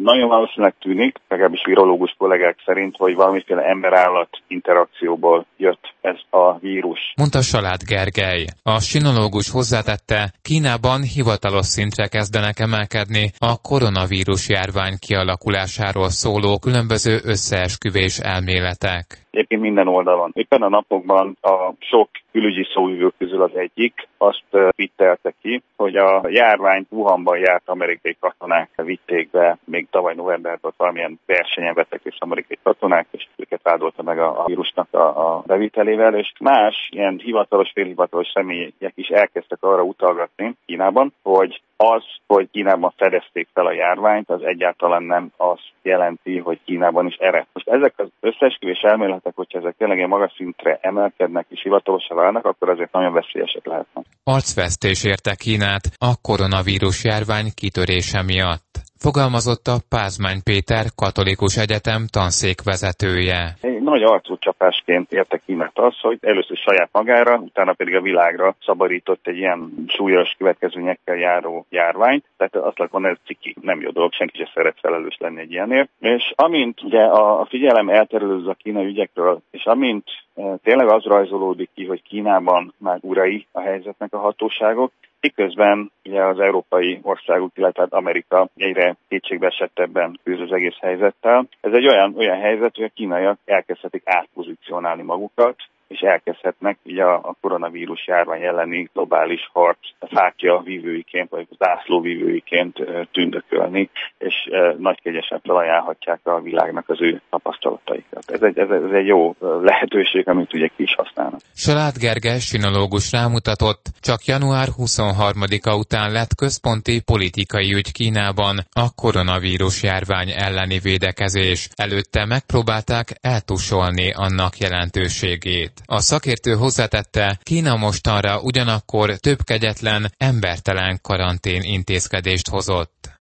Nagyon valószínűleg tűnik, legalábbis virológus kollégák szerint, hogy valamiféle ember-állat interakcióból jött ez a vírus. Mondta Salád Gergely. A sinológus hozzátette, Kínában hivatalos szintre kezdenek emelkedni a koronavírus járvány kialakulásáról szóló különböző összeesküvés elméletek. Egyébként minden oldalon. Éppen a napokban a sok külügyi szóvivő közül az egyik azt vittelte ki, hogy a járványt Wuhanban járt amerikai katonák vitték be, még tavaly novemberben valamilyen versenyen vettek és amerikai katonák, és őket vádolta meg a vírusnak a bevitelével, és más ilyen hivatalos, félhivatalos személyek is elkezdtek arra utalgatni Kínában, hogy az, hogy Kínában fedezték fel a járványt, az egyáltalán nem azt jelenti, hogy Kínában is ered. Most ezek az összeesküvés elméletek, hogyha ezek tényleg magas szintre emelkednek és hivatalosan válnak, akkor azért nagyon veszélyesek lehetnek. Arcvesztés érte Kínát a koronavírus járvány kitörése miatt. Fogalmazott a Pázmány Péter Katolikus Egyetem tanszékvezetője. Egy nagy arcúcsapásként érte Kínát az, hogy először saját magára, utána pedig a világra szabadított egy ilyen súlyos következményekkel járó járványt. Tehát azt lehet mondani, ez ciki, nem jó dolog, senki sem szeret felelős lenni egy ilyenért. És amint ugye a figyelem elterelőz a kínai ügyekről, és amint tényleg az rajzolódik ki, hogy Kínában már urai a helyzetnek a hatóságok, miközben ugye az európai országok, illetve Amerika egyre kétségbeesettebben küzd az egész helyzettel. Ez egy olyan helyzet, hogy a kínaiak elkezdhetik átpozícionálni magukat, és elkezdhetnek ugye a koronavírus járvány elleni globális harc fákja vívőiként, vagy zászlóvívőiként tündökölni, és nagy kegyesen felajánlhatják a világnak az ő tapasztalataikat. Ez egy jó lehetőség, amit ugye ki is használnak. Salád Gergely sinológus rámutatott, csak január 23-a után lett központi politikai ügy Kínában a koronavírus járvány elleni védekezés. Előtte megpróbálták eltusolni annak jelentőségét. A szakértő hozzátette, Kína mostanra ugyanakkor több kegyetlen, embertelen karantén intézkedést hozott.